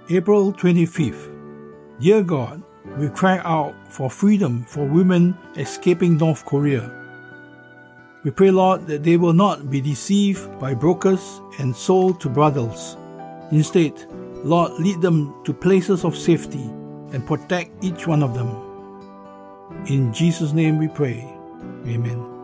April 25th. Dear God, we cry out for freedom for women escaping North Korea. We pray, Lord, that they will not be deceived by brokers and sold to brothels. Instead, Lord, lead them to places of safety and protect each one of them. In Jesus' name we pray. Amen.